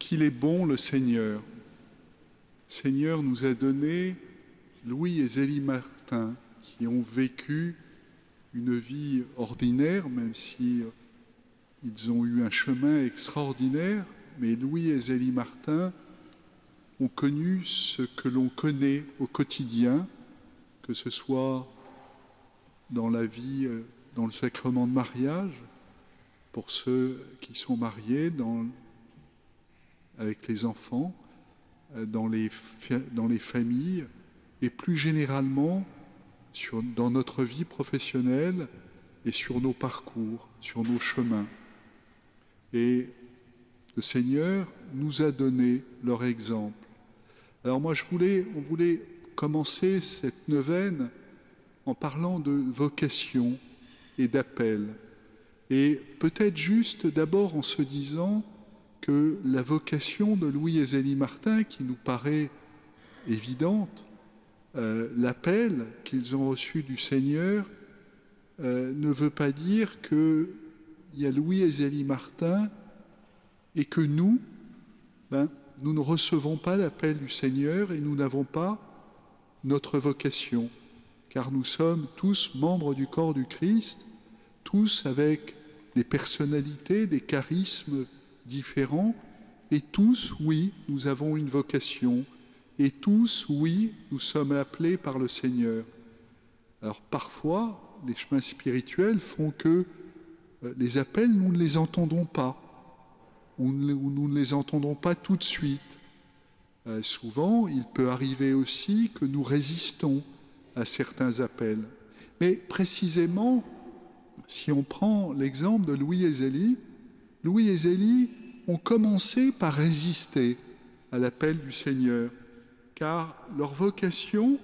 qu'il est bon, le Seigneur. Le Seigneur nous a donné Louis et Zélie Martin, qui ont vécu une vie ordinaire, même si ils ont eu un chemin extraordinaire, mais Louis et Zélie Martin ont connu ce que l'on connaît au quotidien, que ce soit dans la vie, dans le sacrement de mariage, pour ceux qui sont mariés, avec les enfants, dans les familles, et plus généralement dans notre vie professionnelle et sur nos parcours, sur nos chemins. Et le Seigneur nous a donné leur exemple. Alors moi, on voulait commencer cette neuvaine en parlant de vocation et d'appel. Et peut-être juste d'abord en se disant que la vocation de Louis et Zélie Martin, qui nous paraît évidente, l'appel qu'ils ont reçu du Seigneur ne veut pas dire qu'il y a Louis et Zélie Martin et que nous ne recevons pas l'appel du Seigneur et nous n'avons pas notre vocation, car nous sommes tous membres du corps du Christ, tous avec des personnalités, des charismes différents, et tous, oui, nous avons une vocation, et tous, oui, nous sommes appelés par le Seigneur. Alors parfois, les chemins spirituels font que les appels, nous ne les entendons pas, ou nous ne les entendons pas tout de suite. Souvent, il peut arriver aussi que nous résistons à certains appels. Mais précisément, si on prend l'exemple de Louis et Zélie ont commencé par résister à l'appel du Seigneur, car leur vocation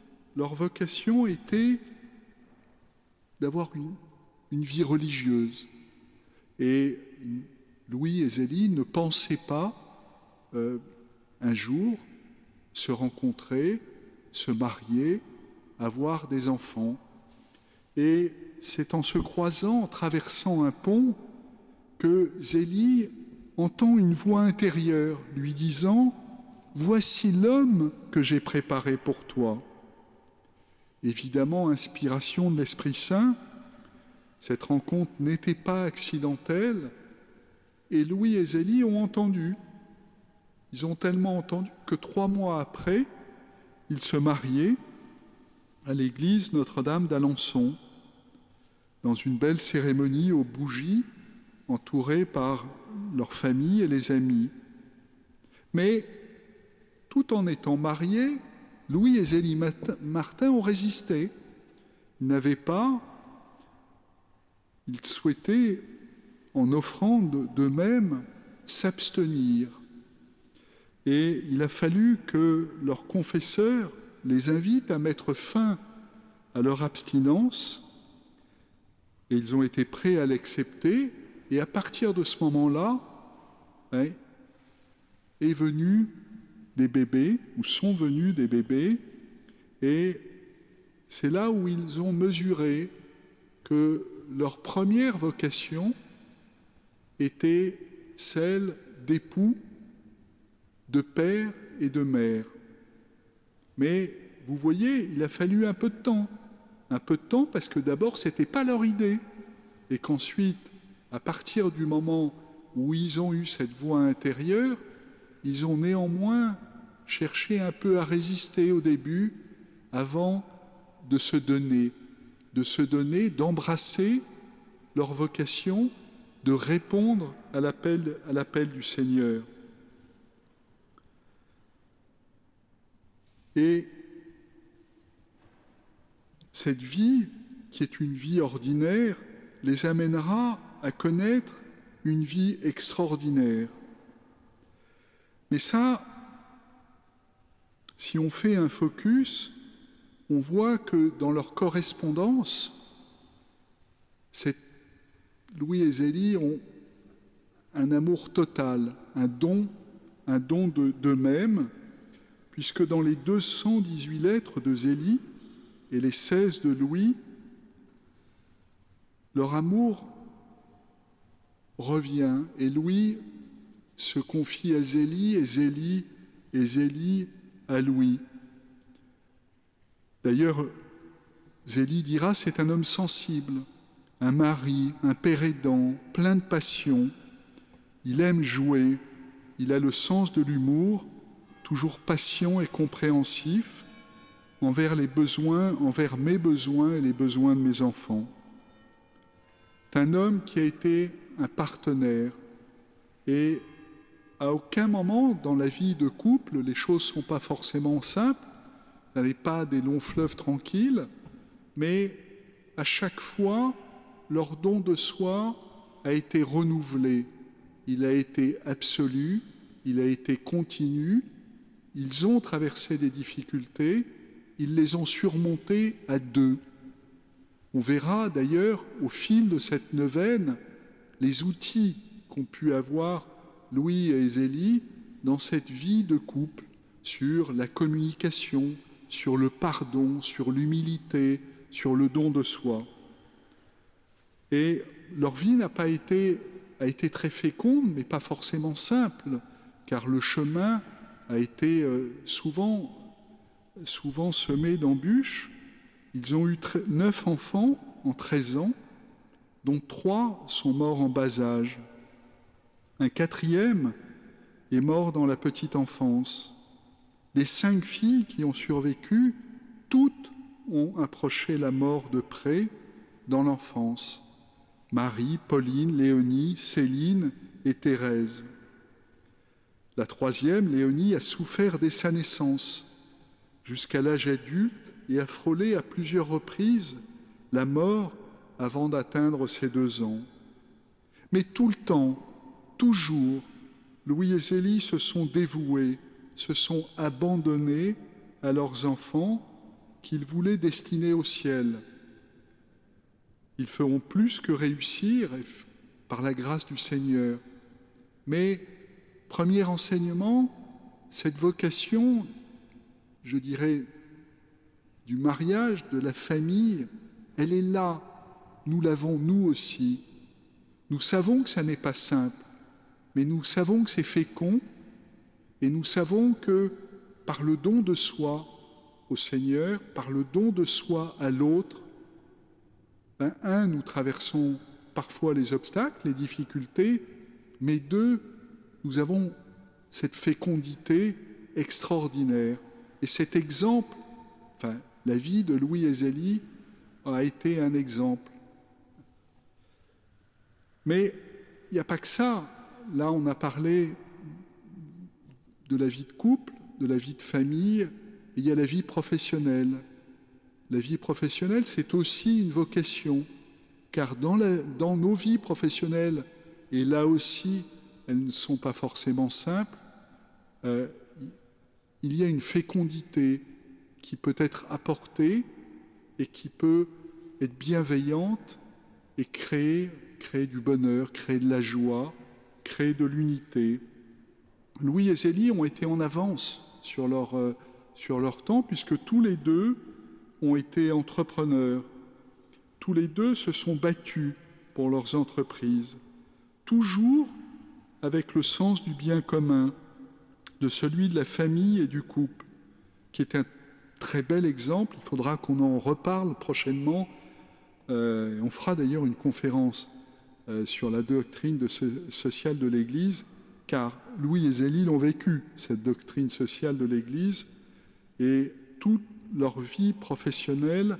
était d'avoir une vie religieuse. Et Louis et Zélie ne pensaient pas un jour se rencontrer, se marier, avoir des enfants. Et c'est en se croisant, en traversant un pont, que Zélie entend une voix intérieure lui disant « Voici l'homme que j'ai préparé pour toi ». Évidemment, inspiration de l'Esprit Saint, cette rencontre n'était pas accidentelle, et Louis et Zélie ont entendu. Ils ont tellement entendu que 3 mois après, ils se mariaient à l'église Notre-Dame d'Alençon, dans une belle cérémonie aux bougies, entourés par leur famille et les amis. Mais tout en étant mariés, Louis et Zélie Martin ont résisté. Ils souhaitaient, en offrant d'eux-mêmes, s'abstenir. Et il a fallu que leur confesseur les invite à mettre fin à leur abstinence, et ils ont été prêts à l'accepter, et à partir de ce moment-là, est venu des bébés, ou sont venus des bébés, et c'est là où ils ont mesuré que leur première vocation était celle d'époux, de père et de mère. Mais vous voyez, il a fallu un peu de temps parce que d'abord, ce n'était pas leur idée, et qu'ensuite, à partir du moment où ils ont eu cette voix intérieure, ils ont néanmoins cherché un peu à résister au début, avant de se donner, d'embrasser leur vocation, de répondre à l'appel du Seigneur. Et cette vie, qui est une vie ordinaire, les amènera à connaître une vie extraordinaire. Mais ça, si on fait un focus, on voit que dans leur correspondance, Louis et Zélie ont un amour total, un don d'eux-mêmes, puisque dans les 218 lettres de Zélie et les 16 de Louis, leur amour revient, et Louis se confie à Zélie et Zélie à Louis. D'ailleurs, Zélie dira, c'est un homme sensible, un mari, un père aidant, plein de passion. Il aime jouer, il a le sens de l'humour, toujours patient et compréhensif envers mes besoins et les besoins de mes enfants. C'est un homme qui a été un partenaire et à aucun moment dans la vie de couple, les choses ne sont pas forcément simples, ce n'est pas des longs fleuves tranquilles, mais à chaque fois, leur don de soi a été renouvelé, il a été absolu, il a été continu, ils ont traversé des difficultés, ils les ont surmontées à deux. On verra d'ailleurs au fil de cette neuvaine les outils qu'ont pu avoir Louis et Zélie dans cette vie de couple, sur la communication, sur le pardon, sur l'humilité, sur le don de soi. Et leur vie a été très féconde, mais pas forcément simple, car le chemin a été souvent semé d'embûches. Ils ont eu 9 enfants en 13 ans, dont 3 sont morts en bas âge. Un 4e est mort dans la petite enfance. Des 5 filles qui ont survécu, toutes ont approché la mort de près dans l'enfance. Marie, Pauline, Léonie, Céline et Thérèse. La 3e, Léonie, a souffert dès sa naissance, jusqu'à l'âge adulte, et a frôlé à plusieurs reprises la mort avant d'atteindre ses 2 ans. Mais tout le temps, toujours, Louis et Zélie se sont dévoués, se sont abandonnés à leurs enfants qu'ils voulaient destiner au ciel. Ils feront plus que réussir par la grâce du Seigneur. Mais, premier enseignement, cette vocation, je dirais, du mariage, de la famille, elle est là. Nous l'avons nous aussi. Nous savons que ça n'est pas simple, mais nous savons que c'est fécond et nous savons que par le don de soi au Seigneur, par le don de soi à l'autre, nous traversons parfois les obstacles, les difficultés, mais 2, nous avons cette fécondité extraordinaire. Et cet exemple, la vie de Louis et Zélie a été un exemple. Mais il n'y a pas que ça. Là, on a parlé de la vie de couple, de la vie de famille, et il y a la vie professionnelle. La vie professionnelle, c'est aussi une vocation, car dans nos vies professionnelles, et là aussi, elles ne sont pas forcément simples, il y a une fécondité qui peut être apportée et qui peut être bienveillante et créer du bonheur, créer de la joie, créer de l'unité. Louis et Zélie ont été en avance sur leur temps, puisque tous les 2 ont été entrepreneurs. Tous les 2 se sont battus pour leurs entreprises, toujours avec le sens du bien commun, de celui de la famille et du couple, qui est un très bel exemple. Il faudra qu'on en reparle prochainement. On fera d'ailleurs une conférence sur la doctrine sociale de l'Église, car Louis et Zélie l'ont vécu, cette doctrine sociale de l'Église, et toute leur vie professionnelle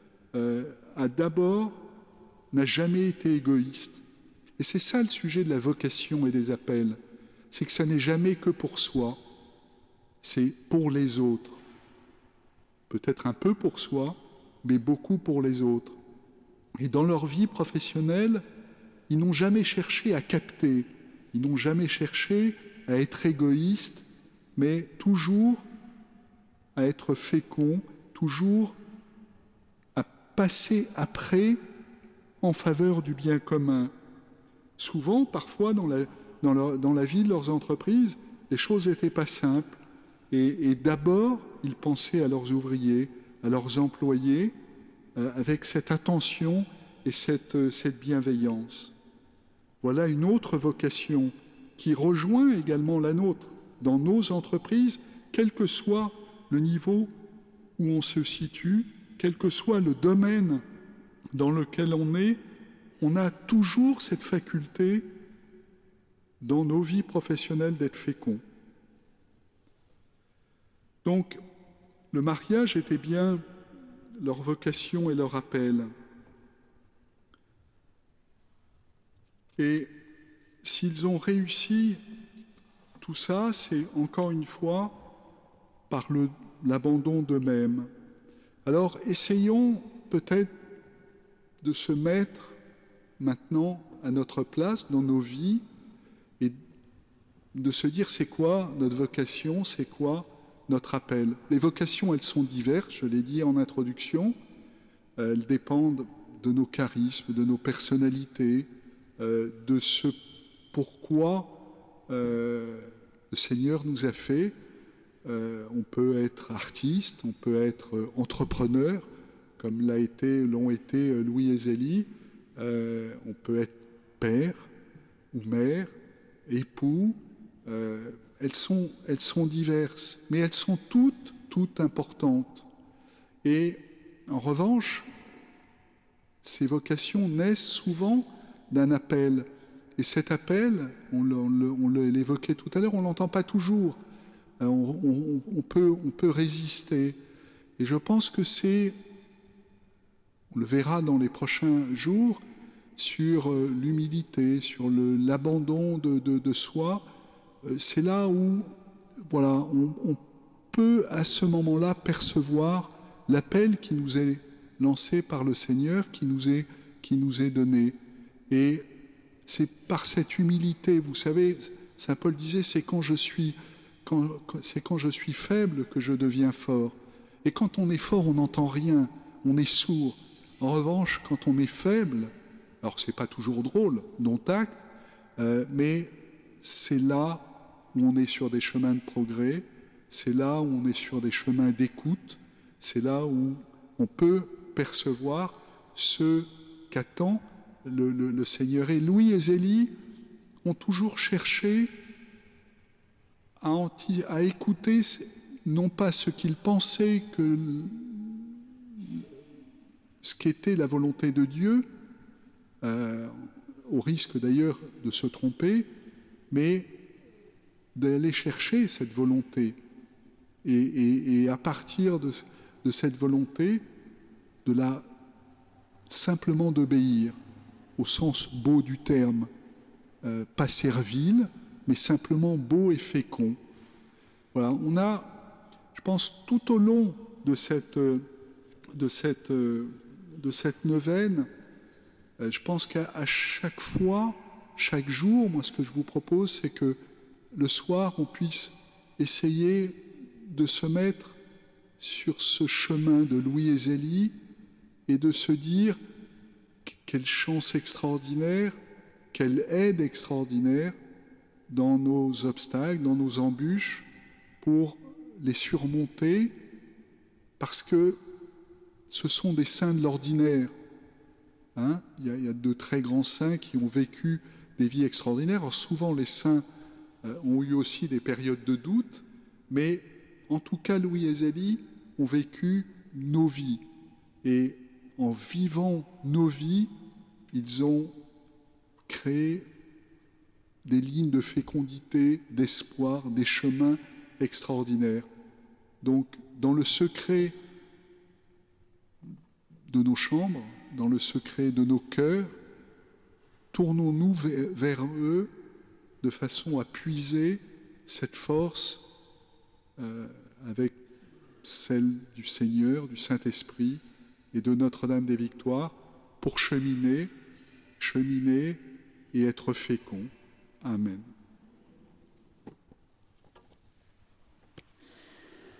n'a jamais été égoïste. Et c'est ça le sujet de la vocation et des appels, c'est que ça n'est jamais que pour soi, c'est pour les autres. Peut-être un peu pour soi, mais beaucoup pour les autres. Et dans leur vie professionnelle, ils n'ont jamais cherché à capter, ils n'ont jamais cherché à être égoïstes, mais toujours à être féconds, toujours à passer après en faveur du bien commun. Souvent, parfois, dans la vie de leurs entreprises, les choses n'étaient pas simples. Et d'abord, ils pensaient à leurs ouvriers, à leurs employés, avec cette attention et cette bienveillance. Voilà une autre vocation qui rejoint également la nôtre dans nos entreprises, quel que soit le niveau où on se situe, quel que soit le domaine dans lequel on a toujours cette faculté dans nos vies professionnelles d'être féconds. Donc, le mariage était bien leur vocation et leur appel. Et s'ils ont réussi tout ça, c'est encore une fois par l'abandon d'eux-mêmes. Alors, essayons peut-être de se mettre maintenant à notre place dans nos vies et de se dire c'est quoi notre vocation, c'est quoi notre appel. Les vocations, elles sont diverses, je l'ai dit en introduction, elles dépendent de nos charismes, de nos personnalités, de ce pourquoi le Seigneur nous a fait. On peut être artiste, on peut être entrepreneur, comme l'ont été Louis et Zélie. On peut être père ou mère, époux. Elles sont diverses, mais elles sont toutes importantes. Et en revanche, ces vocations naissent souvent d'un appel. Et cet appel, on l'évoquait tout à l'heure, on ne l'entend pas toujours. On peut résister. Et je pense que on le verra dans les prochains jours, sur l'humilité, sur l'abandon de soi. C'est là où on peut à ce moment-là percevoir l'appel qui nous est lancé par le Seigneur, qui nous est donné. Et c'est par cette humilité, vous savez, saint Paul disait, c'est quand je suis faible que je deviens fort. Et quand on est fort, on n'entend rien, on est sourd. En revanche, quand on est faible, alors c'est pas toujours drôle, dont acte, mais c'est là où on est sur des chemins de progrès, c'est là où on est sur des chemins d'écoute, c'est là où on peut percevoir ce qu'attend le Seigneur. Et Louis et Zélie ont toujours cherché à écouter, non pas ce qu'ils pensaient que ce qu'était la volonté de Dieu, au risque d'ailleurs de se tromper, mais d'aller chercher cette volonté. Et à partir de cette volonté, simplement d'obéir, au sens beau du terme, pas servile, mais simplement beau et fécond. Voilà, on a, je pense, tout au long de cette neuvaine, je pense qu'à chaque fois, chaque jour, moi, ce que je vous propose, c'est que le soir, on puisse essayer de se mettre sur ce chemin de Louis et Zélie et de se dire quelle chance extraordinaire, quelle aide extraordinaire dans nos obstacles, dans nos embûches, pour les surmonter, parce que ce sont des saints de l'ordinaire. Il y a de très grands saints qui ont vécu des vies extraordinaires. Alors souvent, les saints ont eu aussi des périodes de doute, mais en tout cas, Louis et Zélie ont vécu nos vies. Et en vivant nos vies, ils ont créé des lignes de fécondité, d'espoir, des chemins extraordinaires. Donc, dans le secret de nos chambres, dans le secret de nos cœurs, tournons-nous vers eux de façon à puiser cette force avec celle du Seigneur, du Saint-Esprit et de Notre-Dame des Victoires pour cheminer et être féconds. Amen.